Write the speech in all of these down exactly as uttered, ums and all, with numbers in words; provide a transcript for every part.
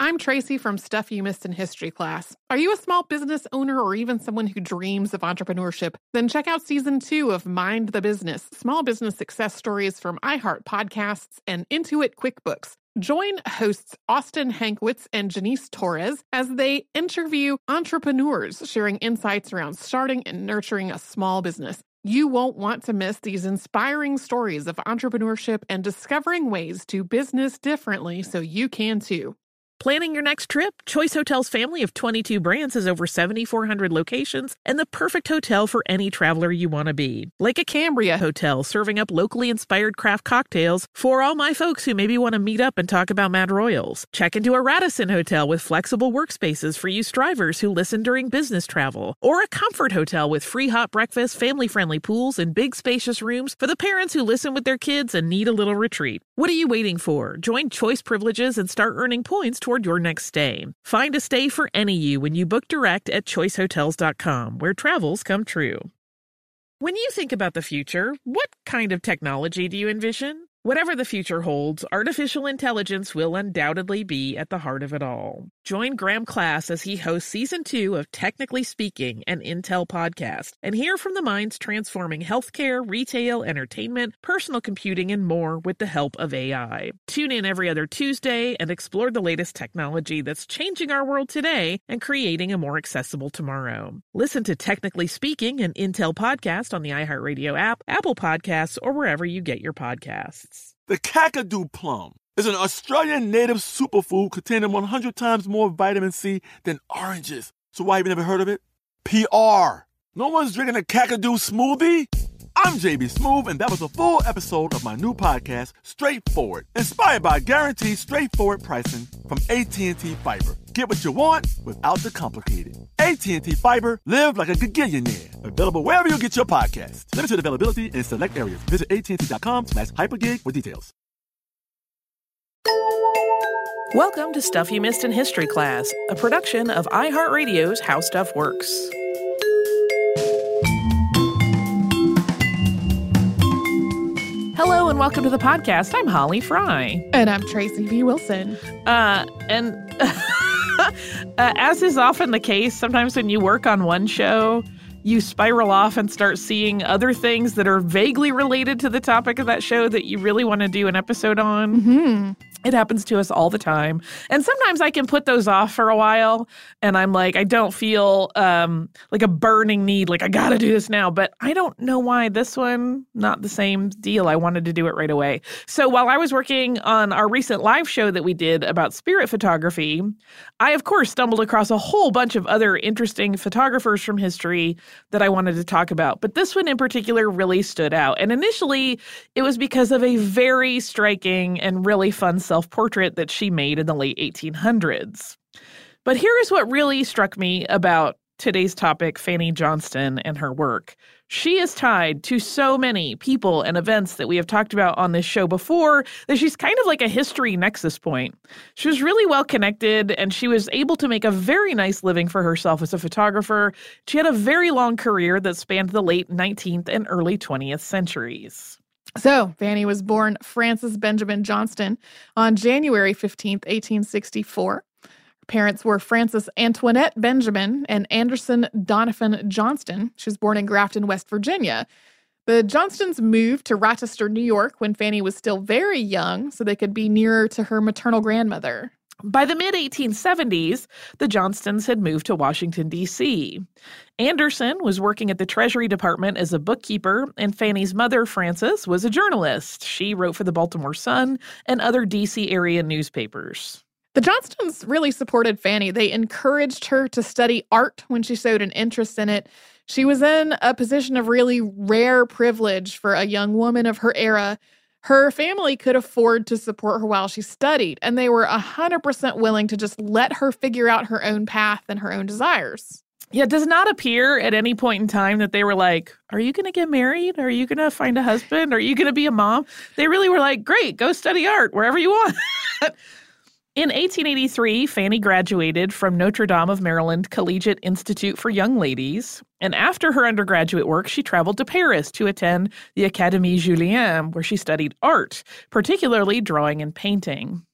I'm Tracy from Stuff You Missed in History class. Are you a small business owner or even someone who dreams of entrepreneurship? Then check out season two of Mind the Business, small business success stories from iHeart Podcasts and Intuit QuickBooks. Join hosts Austin Hankwitz and Janice Torres as they interview entrepreneurs sharing insights around starting and nurturing a small business. You won't want to miss these inspiring stories of entrepreneurship and discovering ways to business differently so you can too. Planning your next trip? Choice Hotels' family of twenty-two brands has over seven thousand four hundred locations and the perfect hotel for any traveler you want to be. Like a Cambria Hotel, serving up locally inspired craft cocktails for all my folks who maybe want to meet up and talk about Mad Royals. Check into a Radisson Hotel with flexible workspaces for you strivers who listen during business travel. Or a Comfort Hotel with free hot breakfast, family-friendly pools, and big spacious rooms for the parents who listen with their kids and need a little retreat. What are you waiting for? Join Choice Privileges and start earning points toward your next stay. Find a stay for any you when you book direct at choice hotels dot com, where travels come true. When you think about the future, what kind of technology do you envision? Whatever the future holds, artificial intelligence will undoubtedly be at the heart of it all. Join Graham Class as he hosts season two of Technically Speaking, an Intel podcast, and hear from the minds transforming healthcare, retail, entertainment, personal computing, and more with the help of A I. Tune in every other Tuesday and explore the latest technology that's changing our world today and creating a more accessible tomorrow. Listen to Technically Speaking, an Intel podcast on the iHeartRadio app, Apple Podcasts, or wherever you get your podcasts. The Kakadu plum is an Australian native superfood containing one hundred times more vitamin C than oranges. So why have you never heard of it? P R. No one's drinking a Kakadu smoothie? I'm J B Smoove, and that was a full episode of my new podcast, Straightforward, inspired by guaranteed straightforward pricing from A T and T Fiber. Get what you want without the complicated. A T and T Fiber, live like a gigillionaire. Available wherever you get your podcasts. Limited availability in select areas. Visit A T and T dot com slash hypergig for details. Welcome to Stuff You Missed in History class, a production of iHeartRadio's How Stuff Works. Hello and welcome to the podcast. I'm Holly Fry. And I'm Tracy V. Wilson. Uh, and uh, as is often the case, sometimes when you work on one show, you spiral off and start seeing other things that are vaguely related to the topic of that show that you really want to do an episode on. Mm-hmm. It happens to us all the time. And sometimes I can put those off for a while and I'm like, I don't feel um, like a burning need, like I got to do this now. But I don't know why this one, not the same deal. I wanted to do it right away. So while I was working on our recent live show that we did about spirit photography, I, of course, stumbled across a whole bunch of other interesting photographers from history that I wanted to talk about. But this one in particular really stood out. And initially, it was because of a very striking and really fun self-portrait that she made in the late eighteen hundreds. But here is what really struck me about today's topic, Fanny Johnston and her work. She is tied to so many people and events that we have talked about on this show before that she's kind of like a history nexus point. She was really well connected and she was able to make a very nice living for herself as a photographer. She had a very long career that spanned the late nineteenth and early twentieth centuries. So, Fanny was born Frances Benjamin Johnston on January fifteenth, eighteen sixty-four. Her parents were Frances Antoinette Benjamin and Anderson Donovan Johnston. She was born in Grafton, West Virginia. The Johnstons moved to Rochester, New York when Fanny was still very young so they could be nearer to her maternal grandmother. By the mid eighteen seventies, the Johnstons had moved to Washington, D C Anderson was working at the Treasury Department as a bookkeeper, and Fanny's mother, Frances, was a journalist. She wrote for the Baltimore Sun and other D C area newspapers. The Johnstons really supported Fanny. They encouraged her to study art when she showed an interest in it. She was in a position of really rare privilege for a young woman of her era. Her family could afford to support her while she studied, and they were one hundred percent willing to just let her figure out her own path and her own desires. Yeah, it does not appear at any point in time that they were like, are you going to get married? Are you going to find a husband? Are you going to be a mom? They really were like, great, go study art wherever you want. In eighteen eighty-three, Fanny graduated from Notre Dame of Maryland Collegiate Institute for Young Ladies, and after her undergraduate work, she traveled to Paris to attend the Académie Julian, where she studied art, particularly drawing and painting.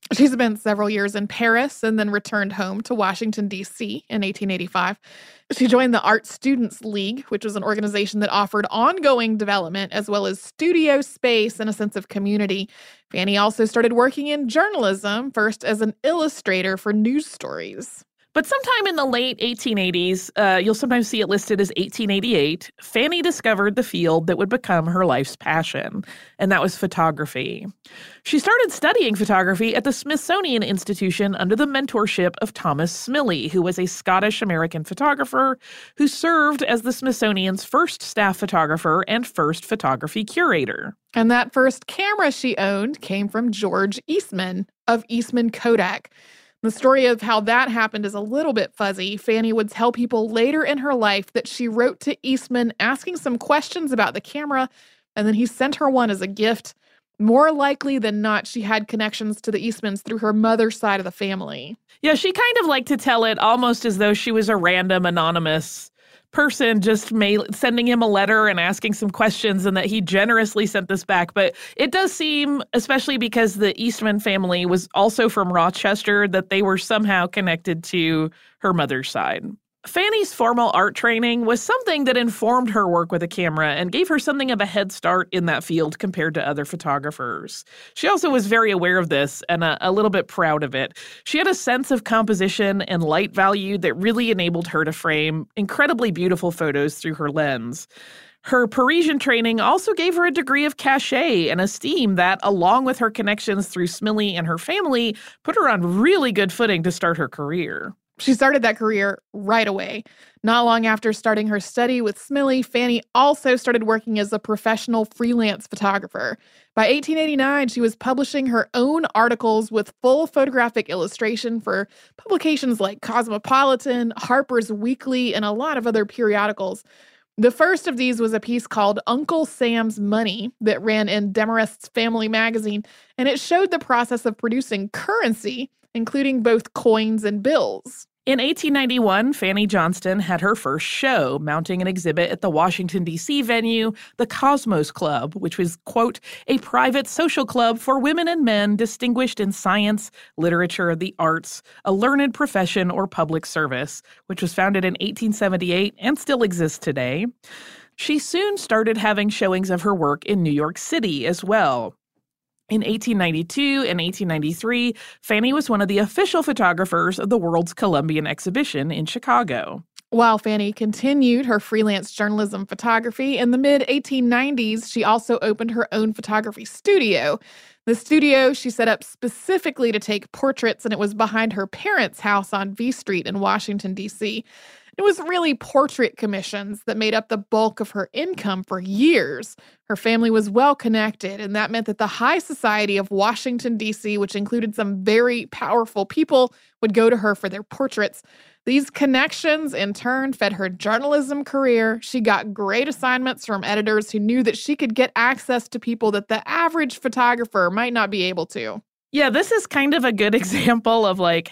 She spent several years in Paris and then returned home to Washington, D C in eighteen eighty-five. She joined the Art Students League, which was an organization that offered ongoing development as well as studio space and a sense of community. Fanny also started working in journalism, first as an illustrator for news stories. But sometime in the late eighteen eighties, uh, you'll sometimes see it listed as eighteen eighty-eight, Fanny discovered the field that would become her life's passion, and that was photography. She started studying photography at the Smithsonian Institution under the mentorship of Thomas Smillie, who was a Scottish-American photographer who served as the Smithsonian's first staff photographer and first photography curator. And that first camera she owned came from George Eastman of Eastman Kodak. The story of how that happened is a little bit fuzzy. Fanny would tell people later in her life that she wrote to Eastman asking some questions about the camera, and then he sent her one as a gift. More likely than not, she had connections to the Eastmans through her mother's side of the family. Yeah, she kind of liked to tell it almost as though she was a random anonymous person just mail- sending him a letter and asking some questions, and that he generously sent this back. But it does seem, especially because the Eastman family was also from Rochester, that they were somehow connected to her mother's side. Fanny's formal art training was something that informed her work with a camera and gave her something of a head start in that field compared to other photographers. She also was very aware of this and a, a little bit proud of it. She had a sense of composition and light value that really enabled her to frame incredibly beautiful photos through her lens. Her Parisian training also gave her a degree of cachet and esteem that, along with her connections through Smillie and her family, put her on really good footing to start her career. She started that career right away. Not long after starting her study with Smillie, Fanny also started working as a professional freelance photographer. By eighteen eighty-nine, she was publishing her own articles with full photographic illustration for publications like Cosmopolitan, Harper's Weekly, and a lot of other periodicals. The first of these was a piece called Uncle Sam's Money that ran in Demarest's Family magazine, and it showed the process of producing currency, including both coins and bills. In eighteen ninety-one, Fanny Johnston had her first show, mounting an exhibit at the Washington, D C venue, the Cosmos Club, which was, quote, a private social club for women and men distinguished in science, literature, the arts, a learned profession, or public service, which was founded in eighteen seventy-eight and still exists today. She soon started having showings of her work in New York City as well. In eighteen ninety-two and eighteen ninety-three, Fanny was one of the official photographers of the World's Columbian Exhibition in Chicago. While Fanny continued her freelance journalism photography, in the mid eighteen nineties, she also opened her own photography studio. The studio she set up specifically to take portraits, and it was behind her parents' house on V Street in Washington, D C It was really portrait commissions that made up the bulk of her income for years. Her family was well connected, and that meant that the high society of Washington, D C, which included some very powerful people, would go to her for their portraits. These connections, in turn, fed her journalism career. She got great assignments from editors who knew that she could get access to people that the average photographer might not be able to. Yeah, this is kind of a good example of like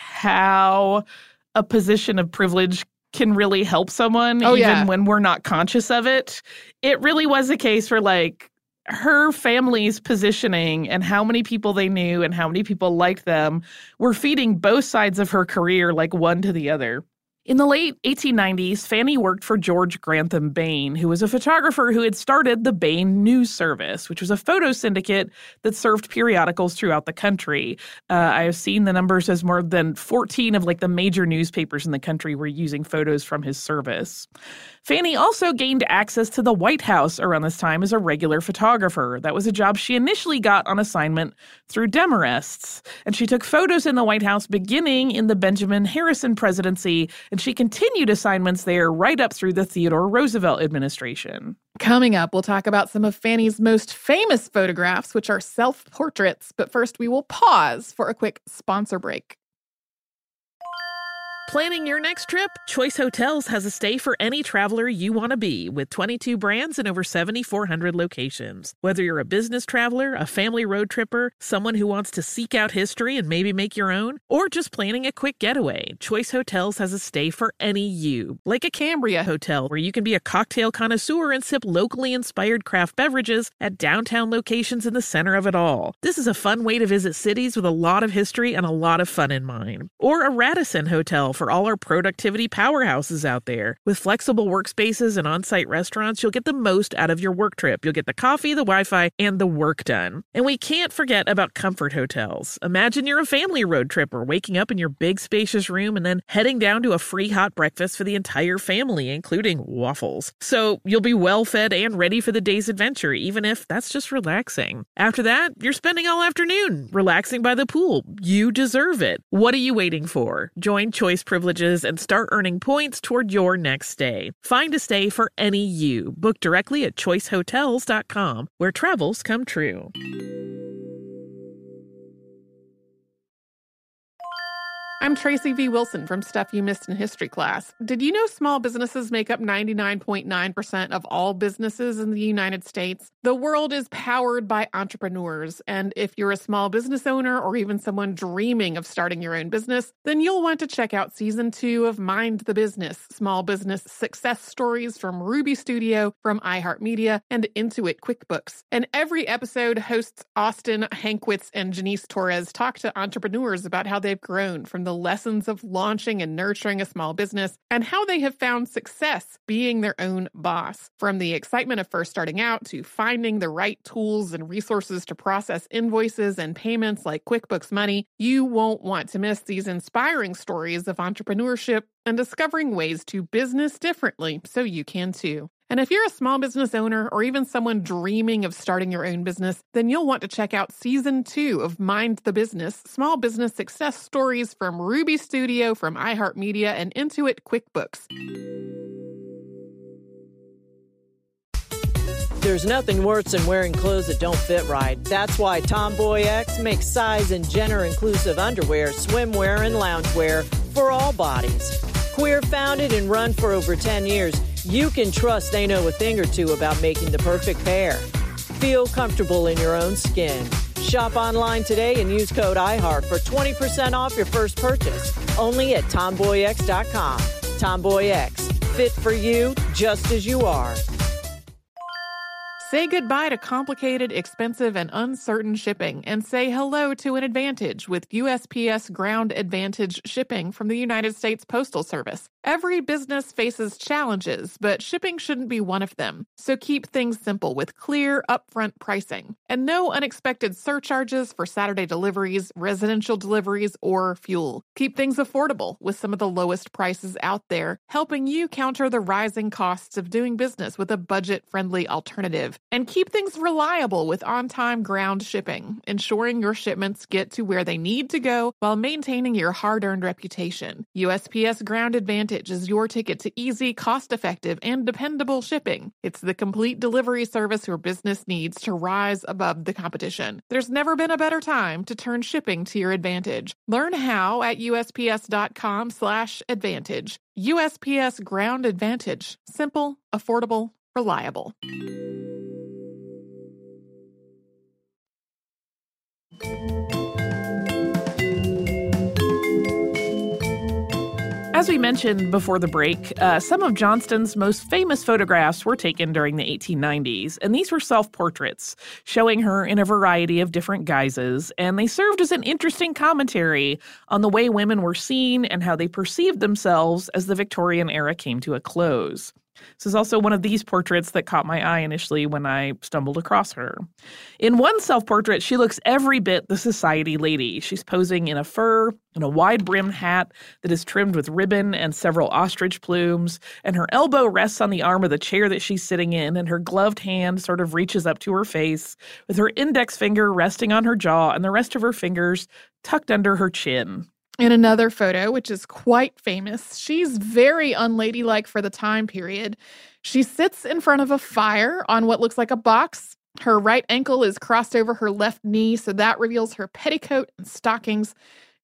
how a position of privilege can really help someone, oh, even yeah. when we're not conscious of it. It really was a case for like her family's positioning and how many people they knew and how many people liked them were feeding both sides of her career like one to the other. In the late eighteen nineties, Fanny worked for George Grantham Bain, who was a photographer who had started the Bain News Service, which was a photo syndicate that served periodicals throughout the country. Uh, I have seen the numbers as more than fourteen of like the major newspapers in the country were using photos from his service. Fanny also gained access to the White House around this time as a regular photographer. That was a job she initially got on assignment through Demarest's, and she took photos in the White House beginning in the Benjamin Harrison presidency, and she continued assignments there right up through the Theodore Roosevelt administration. Coming up, we'll talk about some of Fanny's most famous photographs, which are self-portraits. But first, we will pause for a quick sponsor break. Planning your next trip? Choice Hotels has a stay for any traveler you want to be, with twenty-two brands and over seven thousand four hundred locations. Whether you're a business traveler, a family road tripper, someone who wants to seek out history and maybe make your own, or just planning a quick getaway, Choice Hotels has a stay for any you. Like a Cambria Hotel, where you can be a cocktail connoisseur and sip locally inspired craft beverages at downtown locations in the center of it all. This is a fun way to visit cities with a lot of history and a lot of fun in mind. Or a Radisson Hotel, for all our productivity powerhouses out there. With flexible workspaces and on-site restaurants, you'll get the most out of your work trip. You'll get the coffee, the Wi-Fi, and the work done. And we can't forget about Comfort Hotels. Imagine you're a family road tripper, waking up in your big spacious room and then heading down to a free hot breakfast for the entire family, including waffles. So you'll be well fed and ready for the day's adventure, even if that's just relaxing. After that, you're spending all afternoon relaxing by the pool. You deserve it. What are you waiting for? Join Choice Privileges and start earning points toward your next stay. Find a stay for any you. Book directly at choice hotels dot com, where travels come true. I'm Tracy V. Wilson from Stuff You Missed in History Class. Did you know small businesses make up ninety-nine point nine percent of all businesses in the United States? The world is powered by entrepreneurs, and if you're a small business owner or even someone dreaming of starting your own business, then you'll want to check out Season two of Mind the Business, Small Business Success Stories from Ruby Studio, from iHeartMedia, and Intuit QuickBooks. And every episode, hosts Austin Hankwitz and Janice Torres talk to entrepreneurs about how they've grown from the lessons of launching and nurturing a small business and how they have found success being their own boss. From the excitement of first starting out to finding the right tools and resources to process invoices and payments like QuickBooks Money, you won't want to miss these inspiring stories of entrepreneurship and discovering ways to business differently so you can too. And if you're a small business owner or even someone dreaming of starting your own business, then you'll want to check out Season two of Mind the Business, Small Business Success Stories from Ruby Studio, from iHeartMedia, and Intuit QuickBooks. There's nothing worse than wearing clothes that don't fit right. That's why Tomboy X makes size and gender-inclusive underwear, swimwear, and loungewear for all bodies. Queer founded and run for over ten years, you can trust they know a thing or two about making the perfect pair. Feel comfortable in your own skin. Shop online today and use code iHeart for twenty percent off your first purchase. Only at tomboy x dot com. Tomboy X. Fit for you just as you are. Say goodbye to complicated, expensive, and uncertain shipping, and say hello to an advantage with U S P S Ground Advantage shipping from the United States Postal Service. Every business faces challenges, but shipping shouldn't be one of them. So keep things simple with clear, upfront pricing, and no unexpected surcharges for Saturday deliveries, residential deliveries, or fuel. Keep things affordable with some of the lowest prices out there, helping you counter the rising costs of doing business with a budget-friendly alternative. And keep things reliable with on-time ground shipping, ensuring your shipments get to where they need to go while maintaining your hard-earned reputation. U S P S Ground Advantage is your ticket to easy, cost-effective, and dependable shipping. It's the complete delivery service your business needs to rise above the competition. There's never been a better time to turn shipping to your advantage. Learn how at U S P S dot com slash advantage. U S P S Ground Advantage. Simple, affordable, reliable. As we mentioned before the break, uh, some of Johnston's most famous photographs were taken during the eighteen nineties, and these were self-portraits, showing her in a variety of different guises, and they served as an interesting commentary on the way women were seen and how they perceived themselves as the Victorian era came to a close. This is also one of these portraits that caught my eye initially when I stumbled across her. In one self-portrait, she looks every bit the society lady. She's posing in a fur and a wide-brimmed hat that is trimmed with ribbon and several ostrich plumes, and her elbow rests on the arm of the chair that she's sitting in, and her gloved hand sort of reaches up to her face, with her index finger resting on her jaw and the rest of her fingers tucked under her chin. In another photo, which is quite famous, she's very unladylike for the time period. She sits in front of a fire on what looks like a box. Her right ankle is crossed over her left knee, so that reveals her petticoat and stockings.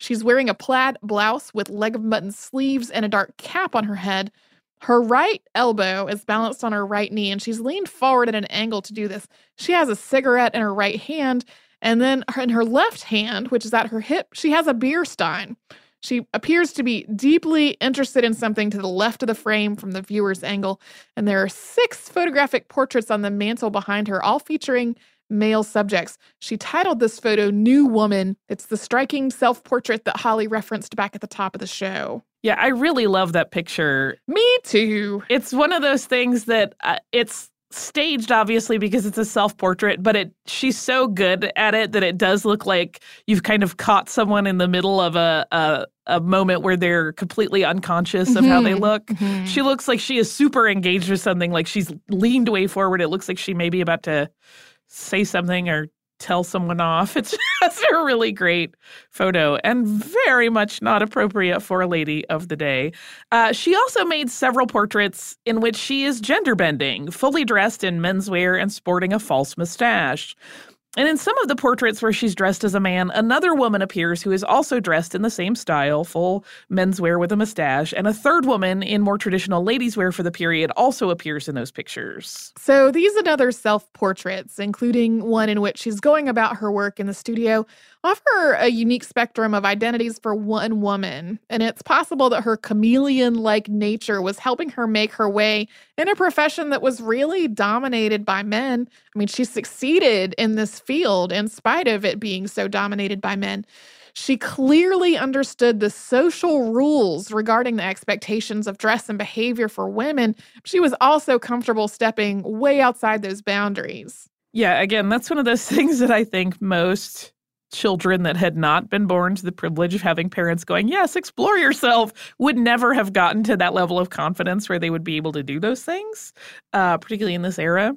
She's wearing a plaid blouse with leg of mutton sleeves and a dark cap on her head. Her right elbow is balanced on her right knee, and she's leaned forward at an angle to do this. She has a cigarette in her right hand, and then in her left hand, which is at her hip, she has a beer stein. She appears to be deeply interested in something to the left of the frame from the viewer's angle, and there are six photographic portraits on the mantle behind her, all featuring male subjects. She titled this photo New Woman. It's the striking self-portrait that Holly referenced back at the top of the show. Yeah, I really love that picture. Me too. It's one of those things that uh, it's staged, obviously, because it's a self-portrait, but it she's so good at it that it does look like you've kind of caught someone in the middle of a a, a moment where they're completely unconscious of mm-hmm. how they look. Mm-hmm. She looks like she is super engaged with something, like she's leaned way forward. It looks like she may be about to say something or tell someone off. It's just a really great photo and very much not appropriate for a lady of the day. Uh, she also made several portraits in which she is gender bending, fully dressed in menswear and sporting a false mustache. And in some of the portraits where she's dressed as a man, another woman appears who is also dressed in the same style, full menswear with a mustache. And a third woman in more traditional ladies' wear for the period also appears in those pictures. So these and other self-portraits, including one in which she's going about her work in the studio, offer a unique spectrum of identities for one woman. And it's possible that her chameleon-like nature was helping her make her way in a profession that was really dominated by men. I mean, she succeeded in this field in spite of it being so dominated by men. She clearly understood the social rules regarding the expectations of dress and behavior for women. She was also comfortable stepping way outside those boundaries. Yeah, again, that's one of those things that I think most children that had not been born to the privilege of having parents going, yes, explore yourself, would never have gotten to that level of confidence where they would be able to do those things, uh, particularly in this era.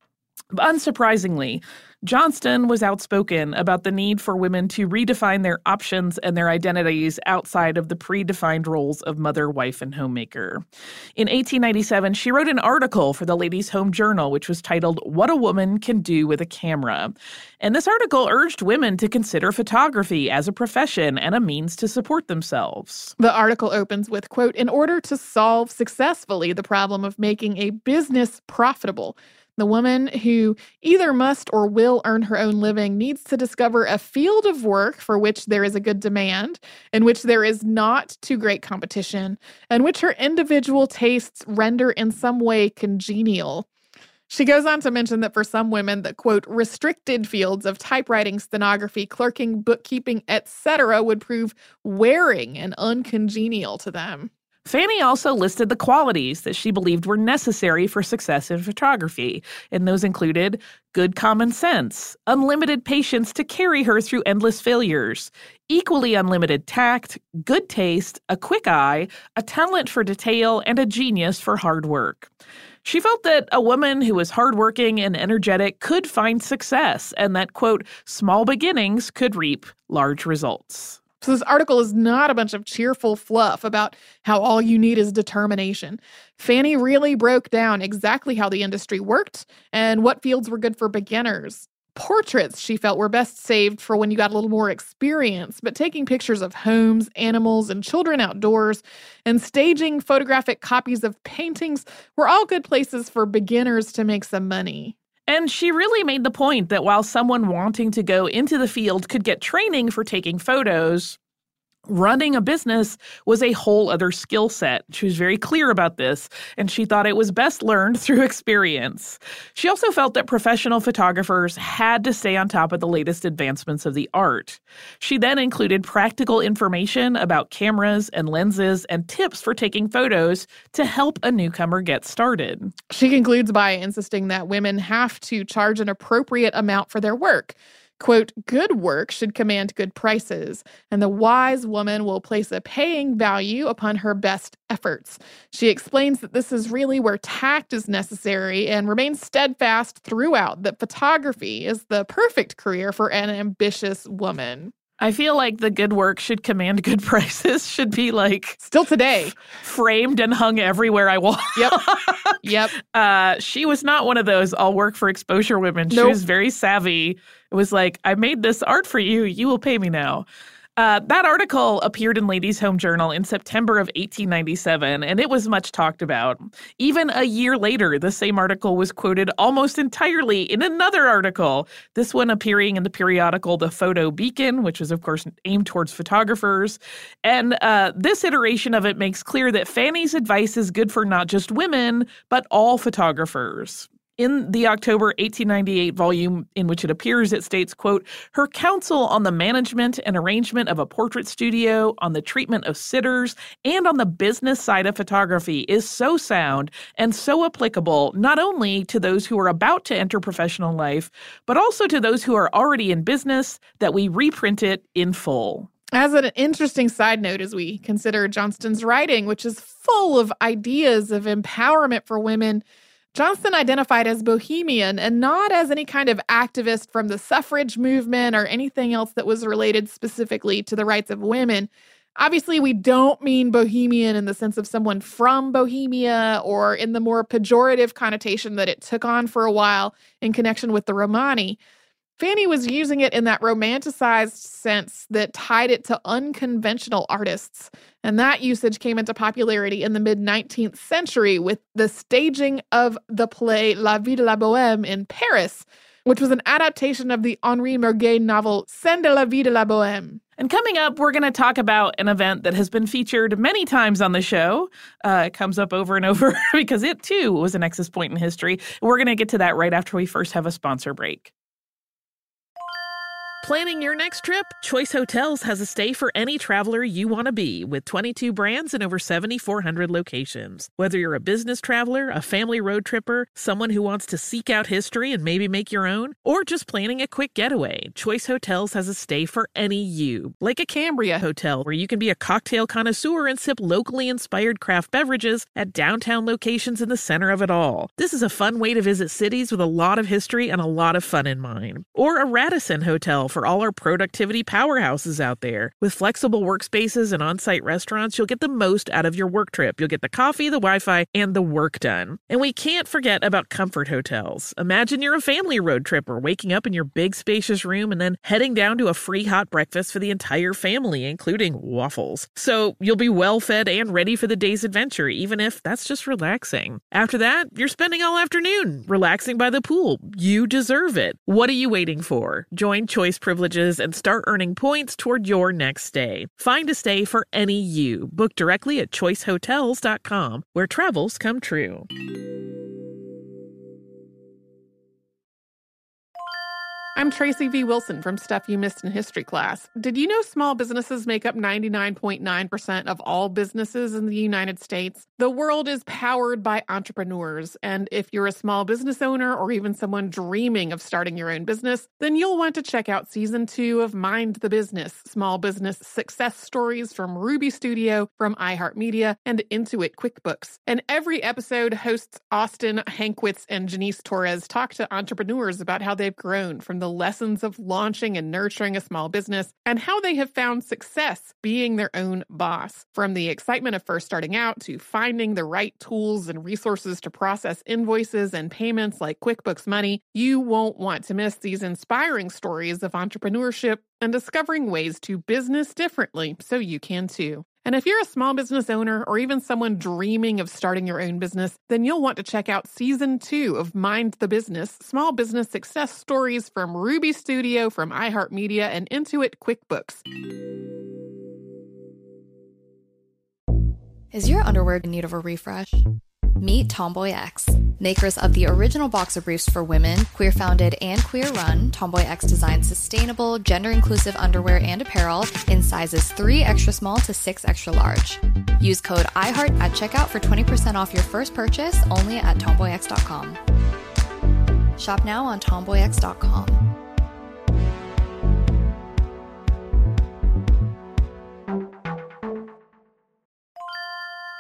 But unsurprisingly, Johnston was outspoken about the need for women to redefine their options and their identities outside of the predefined roles of mother, wife, and homemaker. In eighteen ninety-seven, she wrote an article for the Ladies' Home Journal, which was titled, What a Woman Can Do with a Camera. And this article urged women to consider photography as a profession and a means to support themselves. The article opens with, quote, in order to solve successfully the problem of making a business profitable, the woman who either must or will earn her own living needs to discover a field of work for which there is a good demand, in which there is not too great competition, and which her individual tastes render in some way congenial. She goes on to mention that for some women, the, quote, restricted fields of typewriting, stenography, clerking, bookkeeping, et cetera would prove wearing and uncongenial to them. Fanny also listed the qualities that she believed were necessary for success in photography, and those included good common sense, unlimited patience to carry her through endless failures, equally unlimited tact, good taste, a quick eye, a talent for detail, and a genius for hard work. She felt that a woman who was hardworking and energetic could find success, and that, quote, small beginnings could reap large results. So this article is not a bunch of cheerful fluff about how all you need is determination. Fanny really broke down exactly how the industry worked and what fields were good for beginners. Portraits, she felt, were best saved for when you got a little more experience, but taking pictures of homes, animals, and children outdoors, and staging photographic copies of paintings were all good places for beginners to make some money. And she really made the point that while someone wanting to go into the field could get training for taking photos, running a business was a whole other skill set. She was very clear about this, and she thought it was best learned through experience. She also felt that professional photographers had to stay on top of the latest advancements of the art. She then included practical information about cameras and lenses and tips for taking photos to help a newcomer get started. She concludes by insisting that women have to charge an appropriate amount for their work. Quote, good work should command good prices, and the wise woman will place a paying value upon her best efforts. She explains that this is really where tact is necessary and remains steadfast throughout that photography is the perfect career for an ambitious woman. I feel like the good work should command good prices should be like still today framed and hung everywhere I walk. Yep. Yep. Uh, she was not one of those all work for exposure women. She nope. was very savvy. It was like, I made this art for you. You will pay me now. Uh, that article appeared in Ladies' Home Journal in September of eighteen ninety-seven, and it was much talked about. Even a year later, the same article was quoted almost entirely in another article, this one appearing in the periodical The Photo Beacon, which was, of course, aimed towards photographers. And uh, this iteration of it makes clear that Fanny's advice is good for not just women, but all photographers. In the October eighteen ninety-eight volume in which it appears, it states, quote, her counsel on the management and arrangement of a portrait studio, on the treatment of sitters, and on the business side of photography is so sound and so applicable not only to those who are about to enter professional life, but also to those who are already in business, that we reprint it in full. As an interesting side note, as we consider Johnston's writing, which is full of ideas of empowerment for women, Johnston identified as bohemian and not as any kind of activist from the suffrage movement or anything else that was related specifically to the rights of women. Obviously, we don't mean bohemian in the sense of someone from Bohemia or in the more pejorative connotation that it took on for a while in connection with the Romani. Fanny was using it in that romanticized sense that tied it to unconventional artists. And that usage came into popularity in the mid-nineteenth century with the staging of the play La Vie de la Bohème in Paris, which was an adaptation of the Henri Murger novel Scènes de la Vie de la Bohème. And coming up, we're going to talk about an event that has been featured many times on the show. Uh, it comes up over and over because it, too, was a nexus point in history. We're going to get to that right after we first have a sponsor break. Planning your next trip? Choice Hotels has a stay for any traveler you want to be, with twenty-two brands and over seventy-four hundred locations. Whether you're a business traveler, a family road tripper, someone who wants to seek out history and maybe make your own, or just planning a quick getaway, Choice Hotels has a stay for any you. Like a Cambria Hotel, where you can be a cocktail connoisseur and sip locally inspired craft beverages at downtown locations in the center of it all. This is a fun way to visit cities with a lot of history and a lot of fun in mind. Or a Radisson Hotel for all our productivity powerhouses out there. With flexible workspaces and on-site restaurants, you'll get the most out of your work trip. You'll get the coffee, the Wi-Fi, and the work done. And we can't forget about Comfort Hotels. Imagine you're a family road tripper, waking up in your big spacious room and then heading down to a free hot breakfast for the entire family, including waffles. So you'll be well fed and ready for the day's adventure, even if that's just relaxing. After that, you're spending all afternoon relaxing by the pool. You deserve it. What are you waiting for? Join Choice Privileges and start earning points toward your next stay. Find a stay for any you. Book directly at choice hotels dot com, where travels come true. I'm Tracy V. Wilson from Stuff You Missed in History Class. Did you know small businesses make up ninety-nine point nine percent of all businesses in the United States? The world is powered by entrepreneurs, and if you're a small business owner or even someone dreaming of starting your own business, then you'll want to check out Season two of Mind the Business, Small Business Success Stories from Ruby Studio, from iHeartMedia, and Intuit QuickBooks. And every episode, hosts Austin Hankwitz and Janice Torres talk to entrepreneurs about how they've grown from the lessons of launching and nurturing a small business and how they have found success being their own boss. From the excitement of first starting out to finding the right tools and resources to process invoices and payments like QuickBooks Money, you won't want to miss these inspiring stories of entrepreneurship and discovering ways to business differently so you can too. And if you're a small business owner or even someone dreaming of starting your own business, then you'll want to check out Season two of Mind the Business, Small Business Success Stories from Ruby Studio, from iHeartMedia, and Intuit QuickBooks. Is your underwear in need of a refresh? Meet Tomboy X, makers of the original boxer briefs for women, queer-founded and queer-run. Tomboy X designs sustainable, gender-inclusive underwear and apparel in sizes three extra small to six extra large. Use code iHeart at checkout for twenty percent off your first purchase only at tomboy x dot com. Shop now on tomboy x dot com.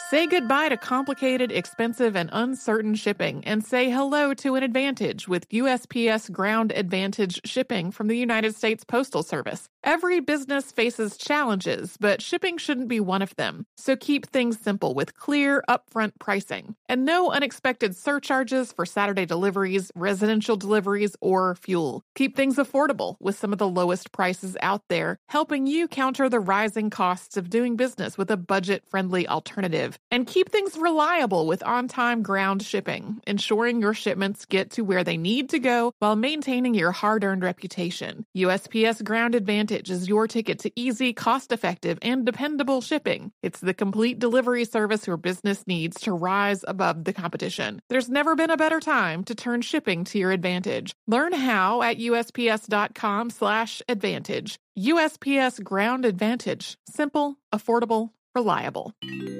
Say goodbye to complicated, expensive, and uncertain shipping, and say hello to an advantage with U S P S Ground Advantage shipping from the United States Postal Service. Every business faces challenges, but shipping shouldn't be one of them. So keep things simple with clear, upfront pricing, and no unexpected surcharges for Saturday deliveries, residential deliveries, or fuel. Keep things affordable with some of the lowest prices out there, helping you counter the rising costs of doing business with a budget-friendly alternative. And keep things reliable with on-time ground shipping, ensuring your shipments get to where they need to go while maintaining your hard-earned reputation. U S P S Ground Advantage is your ticket to easy, cost-effective, and dependable shipping. It's the complete delivery service your business needs to rise above the competition. There's never been a better time to turn shipping to your advantage. Learn how at USPS.com slash advantage. U S P S Ground Advantage. Simple, affordable, reliable.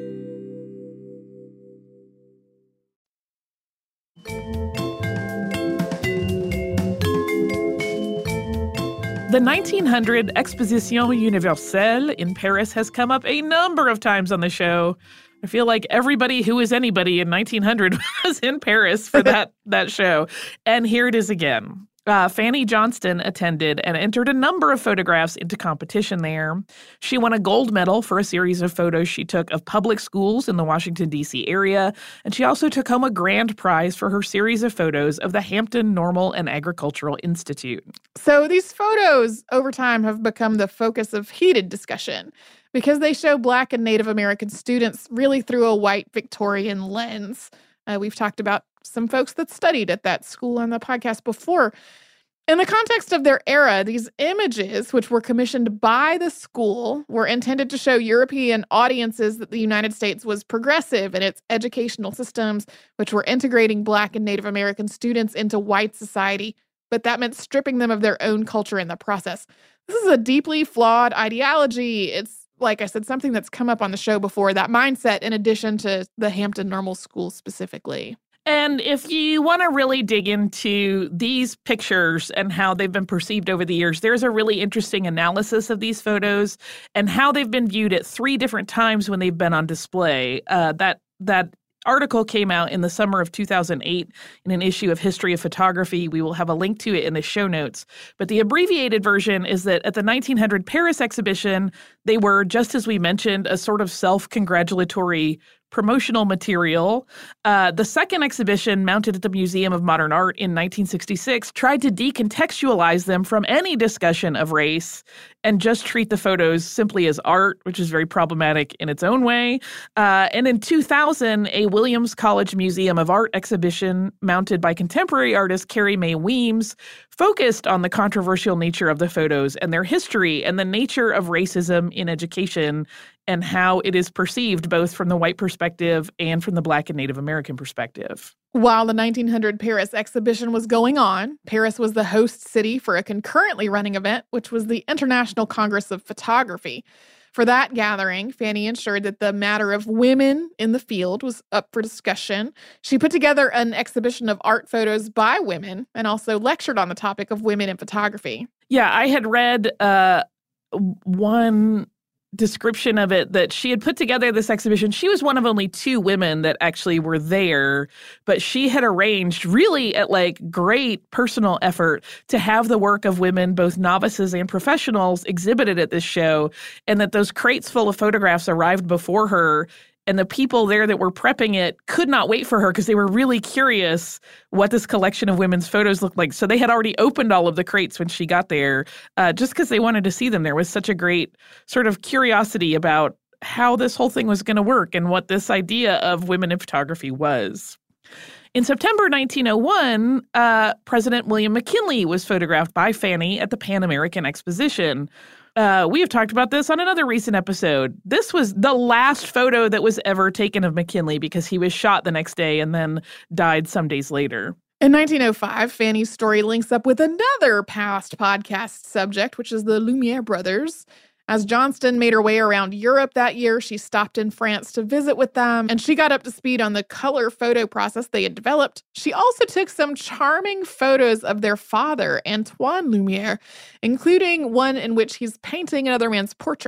The nineteen hundred Exposition Universelle in Paris has come up a number of times on the show. I feel like everybody who was anybody in nineteen hundred was in Paris for that, that show. And here it is again. Uh, Fanny Johnston attended and entered a number of photographs into competition there. She won a gold medal for a series of photos she took of public schools in the Washington, D C area, and she also took home a grand prize for her series of photos of the Hampton Normal and Agricultural Institute. So these photos over time have become the focus of heated discussion because they show Black and Native American students really through a white Victorian lens. Uh, we've talked about some folks that studied at that school on the podcast before. In the context of their era, these images, which were commissioned by the school, were intended to show European audiences that the United States was progressive in its educational systems, which were integrating Black and Native American students into white society, but that meant stripping them of their own culture in the process. This is a deeply flawed ideology. It's, like I said, something that's come up on the show before, that mindset, in addition to the Hampton Normal School specifically. And if you want to really dig into these pictures and how they've been perceived over the years, there's a really interesting analysis of these photos and how they've been viewed at three different times when they've been on display. Uh, that that article came out in the summer of two thousand eight in an issue of History of Photography. We will have a link to it in the show notes. But the abbreviated version is that at the nineteen hundred Paris exhibition, they were, just as we mentioned, a sort of self-congratulatory promotional material. Uh, the second exhibition, mounted at the Museum of Modern Art in nineteen sixty-six, tried to decontextualize them from any discussion of race and just treat the photos simply as art, which is very problematic in its own way. Uh, and in two thousand, a Williams College Museum of Art exhibition mounted by contemporary artist Carrie Mae Weems focused on the controversial nature of the photos and their history and the nature of racism in education and how it is perceived both from the white perspective and from the Black and Native American perspective. While the nineteen hundred Paris exhibition was going on, Paris was the host city for a concurrently running event, which was the International Congress of Photography. For that gathering, Fanny ensured that the matter of women in the field was up for discussion. She put together an exhibition of art photos by women and also lectured on the topic of women in photography. Yeah, I had read uh, one description of it that she had put together this exhibition. She was one of only two women that actually were there, but she had arranged really at like great personal effort to have the work of women, both novices and professionals, exhibited at this show, and that those crates full of photographs arrived before her. And the people there that were prepping it could not wait for her because they were really curious what this collection of women's photos looked like. So they had already opened all of the crates when she got there uh, just because they wanted to see them. There was such a great sort of curiosity about how this whole thing was going to work and what this idea of women in photography was. In September nineteen oh one, uh, President William McKinley was photographed by Fanny at the Pan American Exposition. Uh, we have talked about this on another recent episode. This was the last photo that was ever taken of McKinley because he was shot the next day and then died some days later. In nineteen oh five, Fanny's story links up with another past podcast subject, which is the Lumiere brothers. As Johnston made her way around Europe that year, she stopped in France to visit with them, and she got up to speed on the color photo process they had developed. She also took some charming photos of their father, Antoine Lumiere, including one in which he's painting another man's portrait.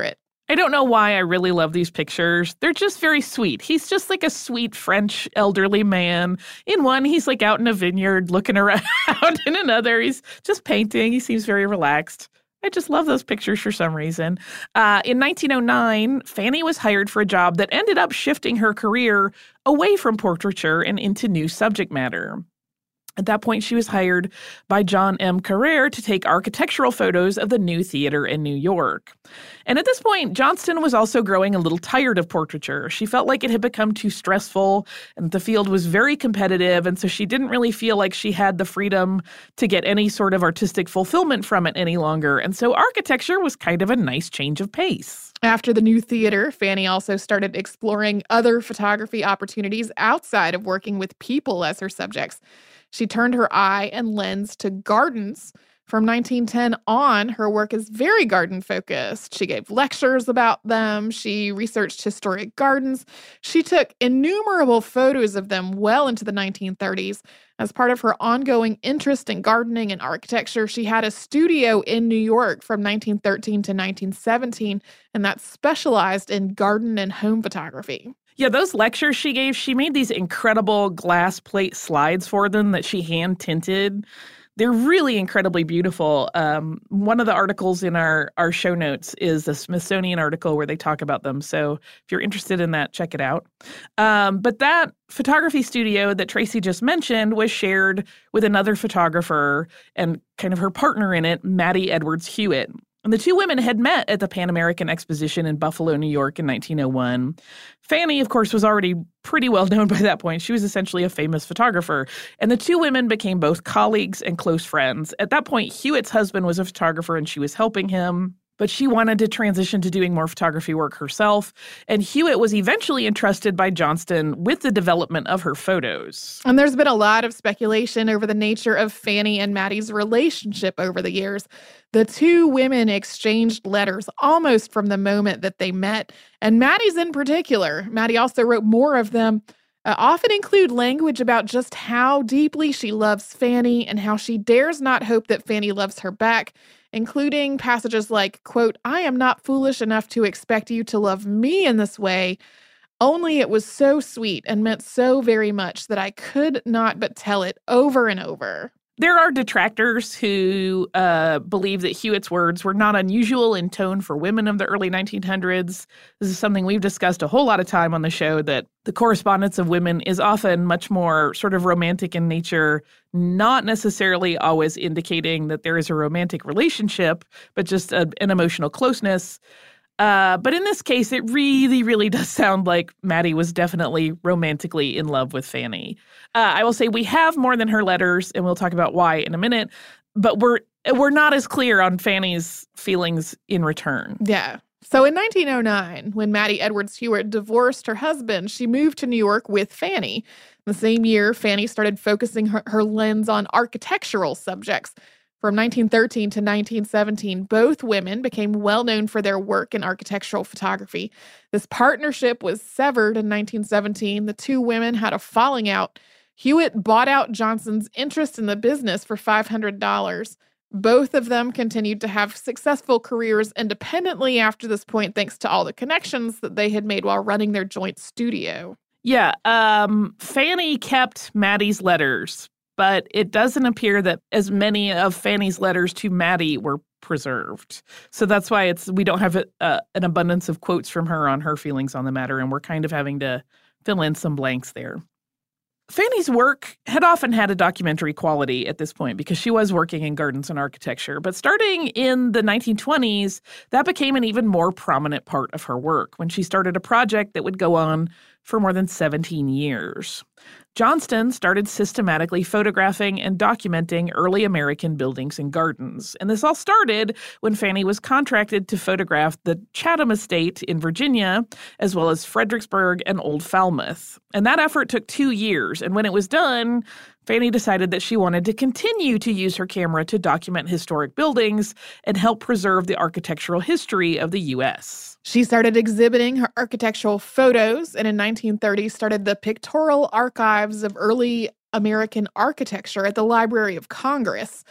I don't know why I really love these pictures. They're just very sweet. He's just like a sweet French elderly man. In one, he's like out in a vineyard looking around. In another, he's just painting. He seems very relaxed. I just love those pictures for some reason. Uh, in nineteen oh nine, Fanny was hired for a job that ended up shifting her career away from portraiture and into new subject matter. At that point, she was hired by John M. Carrere to take architectural photos of the new theater in New York. And at this point, Johnston was also growing a little tired of portraiture. She felt like it had become too stressful and the field was very competitive, and so she didn't really feel like she had the freedom to get any sort of artistic fulfillment from it any longer. And so architecture was kind of a nice change of pace. After the new theater, Fanny also started exploring other photography opportunities outside of working with people as her subjects. She turned her eye and lens to gardens. From nineteen ten on, her work is very garden-focused. She gave lectures about them. She researched historic gardens. She took innumerable photos of them well into the nineteen thirties. As part of her ongoing interest in gardening and architecture, she had a studio in New York from nineteen thirteen to nineteen seventeen, and that specialized in garden and home photography. Yeah, those lectures she gave, she made these incredible glass plate slides for them that she hand tinted. They're really incredibly beautiful. Um, one of the articles in our, our show notes is a Smithsonian article where they talk about them. So if you're interested in that, check it out. Um, but that photography studio that Tracy just mentioned was shared with another photographer and kind of her partner in it, Mattie Edwards Hewitt. And the two women had met at the Pan American Exposition in Buffalo, New York in nineteen oh one. Fanny, of course, was already pretty well known by that point. She was essentially a famous photographer. And the two women became both colleagues and close friends. At that point, Hewitt's husband was a photographer and she was helping him. But she wanted to transition to doing more photography work herself. And Hewitt was eventually entrusted by Johnston with the development of her photos. And there's been a lot of speculation over the nature of Fanny and Mattie's relationship over the years. The two women exchanged letters almost from the moment that they met. And Mattie's in particular. Mattie also wrote more of them. Uh, often include language about just how deeply she loves Fanny and how she dares not hope that Fanny loves her back, including passages like, quote, "I am not foolish enough to expect you to love me in this way. Only it was so sweet and meant so very much that I could not but tell it over and over." There are detractors who uh, believe that Hewitt's words were not unusual in tone for women of the early nineteen hundreds. This is something we've discussed a whole lot of time on the show, that the correspondence of women is often much more sort of romantic in nature, not necessarily always indicating that there is a romantic relationship, but just a, an emotional closeness. Uh, but in this case, it really, really does sound like Mattie was definitely romantically in love with Fanny. Uh, I will say we have more than her letters, and we'll talk about why in a minute, but we're we're not as clear on Fanny's feelings in return. Yeah. So in nineteen oh nine, when Mattie Edwards Hewitt divorced her husband, she moved to New York with Fanny. The same year, Fanny started focusing her, her lens on architectural subjects. From nineteen thirteen to nineteen seventeen, both women became well known for their work in architectural photography. This partnership was severed in nineteen seventeen. The two women had a falling out. Hewitt bought out Johnston's interest in the business for five hundred dollars. Both of them continued to have successful careers independently after this point, thanks to all the connections that they had made while running their joint studio. Yeah, um, Fanny kept Mattie's letters, but it doesn't appear that as many of Fanny's letters to Mattie were preserved. So that's why it's we don't have a, uh, an abundance of quotes from her on her feelings on the matter, and we're kind of having to fill in some blanks there. Fanny's work had often had a documentary quality at this point because she was working in gardens and architecture. But starting in the nineteen twenties, that became an even more prominent part of her work when she started a project that would go on for more than seventeen years. Johnston started systematically photographing and documenting early American buildings and gardens. And this all started when Fanny was contracted to photograph the Chatham Estate in Virginia, as well as Fredericksburg and Old Falmouth. And that effort took two years. And when it was done, Fanny decided that she wanted to continue to use her camera to document historic buildings and help preserve the architectural history of the U S. She started exhibiting her architectural photos, and in nineteen thirty started the Pictorial Archives of Early American Architecture at the Library of Congress.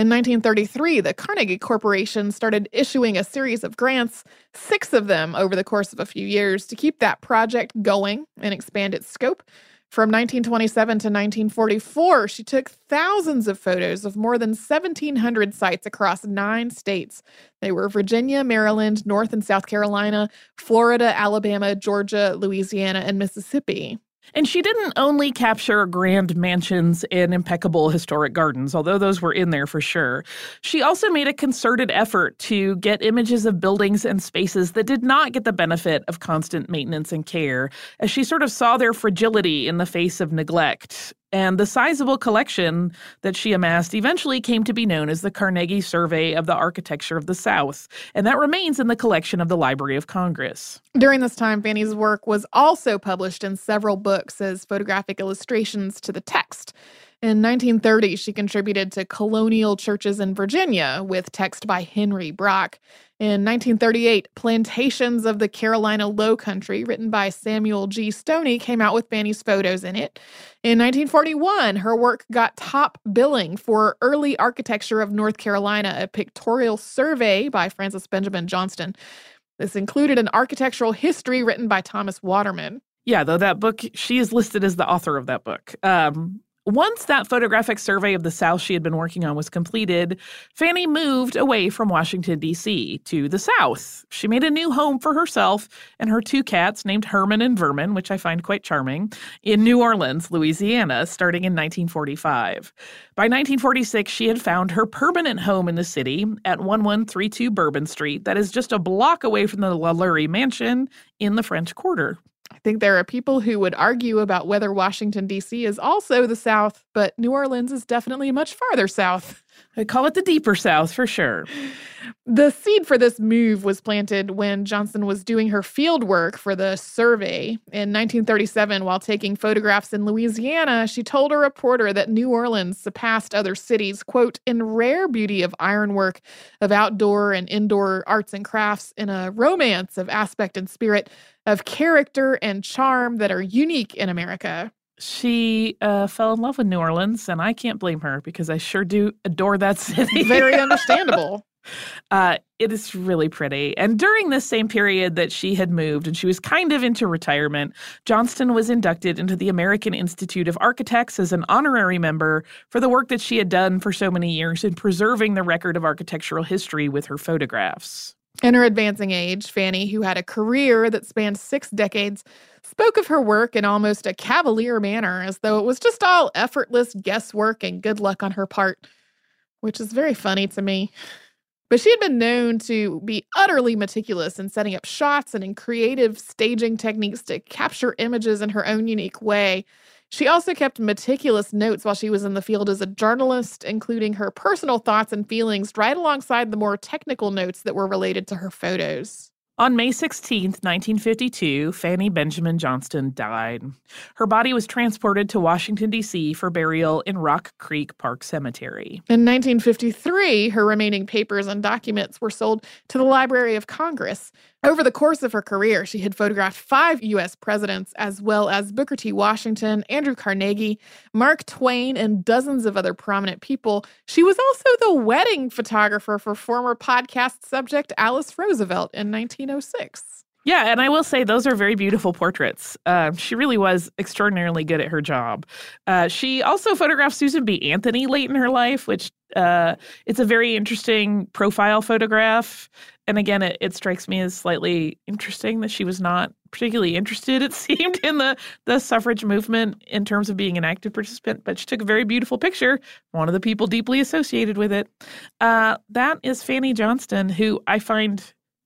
In nineteen thirty-three, the Carnegie Corporation started issuing a series of grants, six of them over the course of a few years, to keep that project going and expand its scope. From nineteen twenty-seven to nineteen forty-four, she took thousands of photos of more than seventeen hundred sites across nine states. They were Virginia, Maryland, North and South Carolina, Florida, Alabama, Georgia, Louisiana, and Mississippi. And she didn't only capture grand mansions and impeccable historic gardens, although those were in there for sure. She also made a concerted effort to get images of buildings and spaces that did not get the benefit of constant maintenance and care, as she sort of saw their fragility in the face of neglect. And the sizable collection that she amassed eventually came to be known as the Carnegie Survey of the Architecture of the South, and that remains in the collection of the Library of Congress. During this time, Fanny's work was also published in several books as photographic illustrations to the text. In nineteen thirty, she contributed to Colonial Churches in Virginia with text by Henry Brock. In nineteen thirty-eight, Plantations of the Carolina Low Country, written by Samuel G. Stoney, came out with Fanny's photos in it. In nineteen forty-one, her work got top billing for Early Architecture of North Carolina, a pictorial survey by Francis Benjamin Johnston. This included an architectural history written by Thomas Waterman. Yeah, though that book, she is listed as the author of that book. Um, once that photographic survey of the South she had been working on was completed, Fanny moved away from Washington, D C to the South. She made a new home for herself and her two cats named Herman and Vermin, which I find quite charming, in New Orleans, Louisiana, starting in nineteen forty-five. By nineteen forty-six, she had found her permanent home in the city at eleven thirty-two Bourbon Street, that is just a block away from the LaLaurie Mansion in the French Quarter. I think there are people who would argue about whether Washington, D C is also the South, but New Orleans is definitely much farther south. I call it the deeper South for sure. The seed for this move was planted when Johnston was doing her field work for the survey. In nineteen thirty-seven, while taking photographs in Louisiana, she told a reporter that New Orleans surpassed other cities, quote, in rare beauty of ironwork, of outdoor and indoor arts and crafts, in a romance of aspect and spirit, of character and charm that are unique in America. She uh, fell in love with New Orleans, and I can't blame her because I sure do adore that city. Very understandable. Uh, it is really pretty. And during this same period that she had moved and she was kind of into retirement, Johnston was inducted into the American Institute of Architects as an honorary member for the work that she had done for so many years in preserving the record of architectural history with her photographs. In her advancing age, Fanny, who had a career that spanned six decades, spoke of her work in almost a cavalier manner, as though it was just all effortless guesswork and good luck on her part, which is very funny to me. But she had been known to be utterly meticulous in setting up shots and in creative staging techniques to capture images in her own unique way. She also kept meticulous notes while she was in the field as a journalist, including her personal thoughts and feelings right alongside the more technical notes that were related to her photos. On May sixteenth, nineteen fifty-two, Fanny Benjamin Johnston died. Her body was transported to Washington, D C for burial in Rock Creek Park Cemetery. In nineteen fifty-three, her remaining papers and documents were sold to the Library of Congress. Over the course of her career, she had photographed five U S presidents, as well as Booker T. Washington, Andrew Carnegie, Mark Twain, and dozens of other prominent people. She was also the wedding photographer for former podcast subject Alice Roosevelt in nineteen oh six. Yeah, and I will say those are very beautiful portraits. Uh, she really was extraordinarily good at her job. Uh, she also photographed Susan B. Anthony late in her life, which uh, it's a very interesting profile photograph. And again, it, it strikes me as slightly interesting that she was not particularly interested, it seemed, in the, the suffrage movement in terms of being an active participant. But she took a very beautiful picture, one of the people deeply associated with it. Uh, that is Fanny Johnston, who I find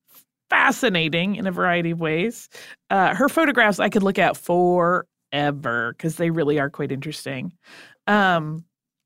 fascinating in a variety of ways. Uh, her photographs I could look at forever because they really are quite interesting. Um,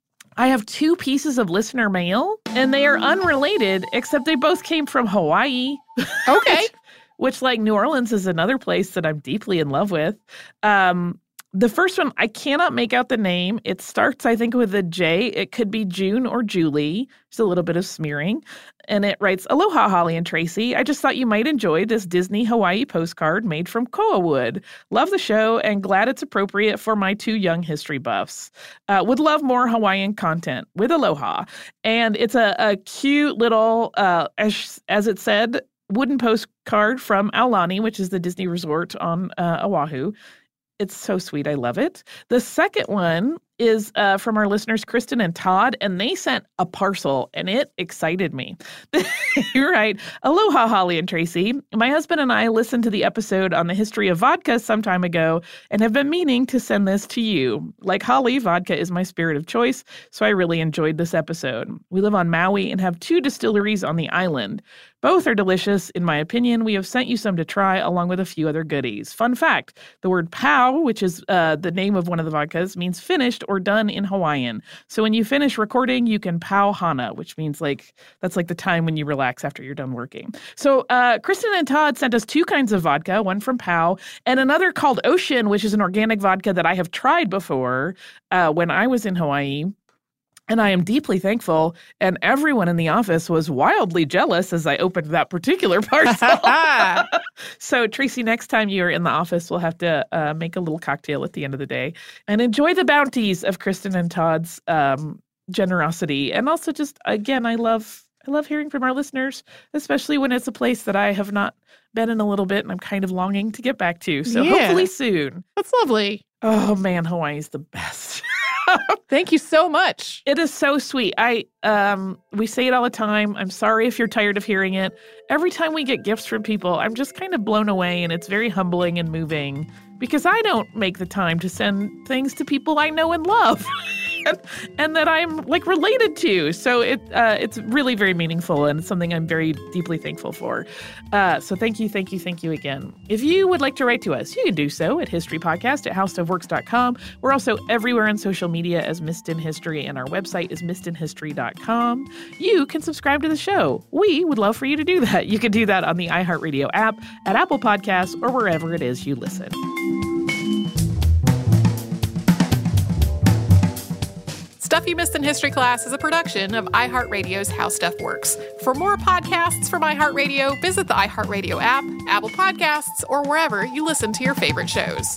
I have two pieces of listener mail, and they are unrelated, except they both came from Hawaii. Okay. which, which, like New Orleans, is another place that I'm deeply in love with. Um, The first one, I cannot make out the name. It starts, I think, with a J. It could be June or Julie. Just a little bit of smearing. And it writes, Aloha, Holly and Tracy. I just thought you might enjoy this Disney Hawaii postcard made from koa wood. Love the show and glad it's appropriate for my two young history buffs. Uh, would love more Hawaiian content with aloha. And it's a, a cute little, uh, as, as it said, wooden postcard from Aulani, which is the Disney resort on uh, Oahu. It's so sweet. I love it. The second one is uh, from our listeners, Kristen and Todd, and they sent a parcel, and it excited me. You're right. Aloha, Holly and Tracy. My husband and I listened to the episode on the history of vodka some time ago and have been meaning to send this to you. Like Holly, vodka is my spirit of choice, so I really enjoyed this episode. We live on Maui and have two distilleries on the island. Both are delicious, in my opinion. We have sent you some to try, along with a few other goodies. Fun fact, the word pau, which is uh, the name of one of the vodkas, means finished or done in Hawaiian. So when you finish recording, you can pau hana, which means like that's like the time when you relax after you're done working. So uh, Kristen and Todd sent us two kinds of vodka, one from Pau and another called Ocean, which is an organic vodka that I have tried before uh, when I was in Hawaii. And I am deeply thankful, and everyone in the office was wildly jealous as I opened that particular parcel. So, Tracy, next time you're in the office, we'll have to uh, make a little cocktail at the end of the day and enjoy the bounties of Kristen and Todd's um, generosity. And also just, again, I love I love hearing from our listeners, especially when it's a place that I have not been in a little bit and I'm kind of longing to get back to. So, yeah. Hopefully soon. That's lovely. Oh, man, Hawaii's the best. Thank you so much. It is so sweet. I um we say it all the time. I'm sorry if you're tired of hearing it. Every time we get gifts from people, I'm just kind of blown away, and it's very humbling and moving because I don't make the time to send things to people I know and love and, and that I'm like related to. So it uh, it's really very meaningful and something I'm very deeply thankful for. Uh, so thank you, thank you, thank you again. If you would like to write to us, you can do so at historypodcast at howstuffworks dot com. We're also everywhere on social media as Missed in History, and our website is missed in history dot com. You can subscribe to the show. We would love for you to do that. You can do that on the iHeartRadio app, at Apple Podcasts, or wherever it is you listen. Stuff You Missed in History Class is a production of iHeartRadio's How Stuff Works. For more podcasts from iHeartRadio, visit the iHeartRadio app, Apple Podcasts, or wherever you listen to your favorite shows.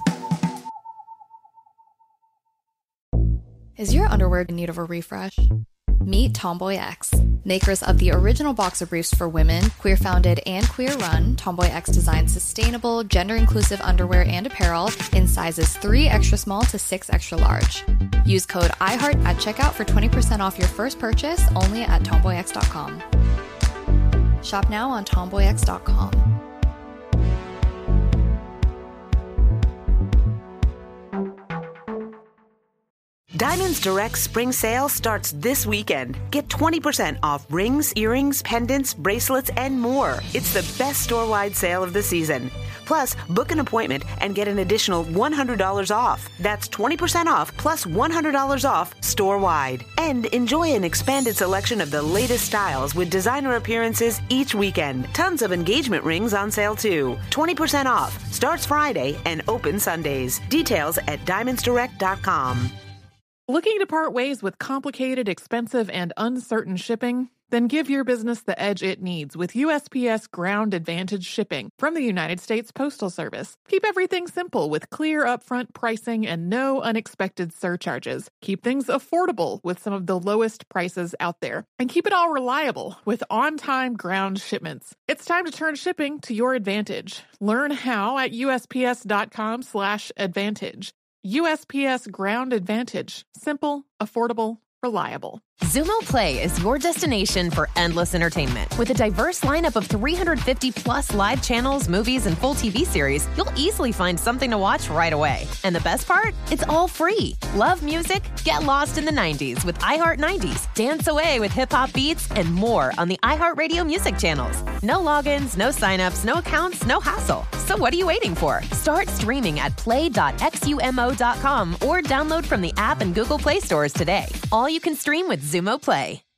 Is your underwear in need of a refresh? Meet Tomboy X, makers of the original boxer briefs for women, queer-founded and queer-run. Tomboy X designs sustainable, gender-inclusive underwear and apparel in sizes three extra small to six extra large. Use code iHeart at checkout for twenty percent off your first purchase only at tomboy x dot com. Shop now on tomboy x dot com. Diamonds Direct Spring Sale starts this weekend. Get twenty percent off rings, earrings, pendants, bracelets, and more. It's the best store-wide sale of the season. Plus, book an appointment and get an additional one hundred dollars off. That's twenty percent off plus one hundred dollars off store-wide. And enjoy an expanded selection of the latest styles with designer appearances each weekend. Tons of engagement rings on sale too. twenty percent off. Starts Friday and open Sundays. Details at diamonds direct dot com. Looking to part ways with complicated, expensive, and uncertain shipping? Then give your business the edge it needs with U S P S Ground Advantage shipping from the United States Postal Service. Keep everything simple with clear upfront pricing and no unexpected surcharges. Keep things affordable with some of the lowest prices out there. And keep it all reliable with on-time ground shipments. It's time to turn shipping to your advantage. Learn how at U S P S dot com slash advantage. U S P S Ground Advantage. Simple, affordable, reliable. Xumo Play is your destination for endless entertainment. With a diverse lineup of three hundred fifty plus live channels, movies, and full T V series, you'll easily find something to watch right away. And the best part? It's all free. Love music? Get lost in the nineties with iHeart nineties. Dance away with hip-hop beats and more on the iHeartRadio music channels. No logins, no signups, no accounts, no hassle. So what are you waiting for? Start streaming at play dot xumo dot com or download from the app and Google Play stores today. All you can stream with Xumo Play.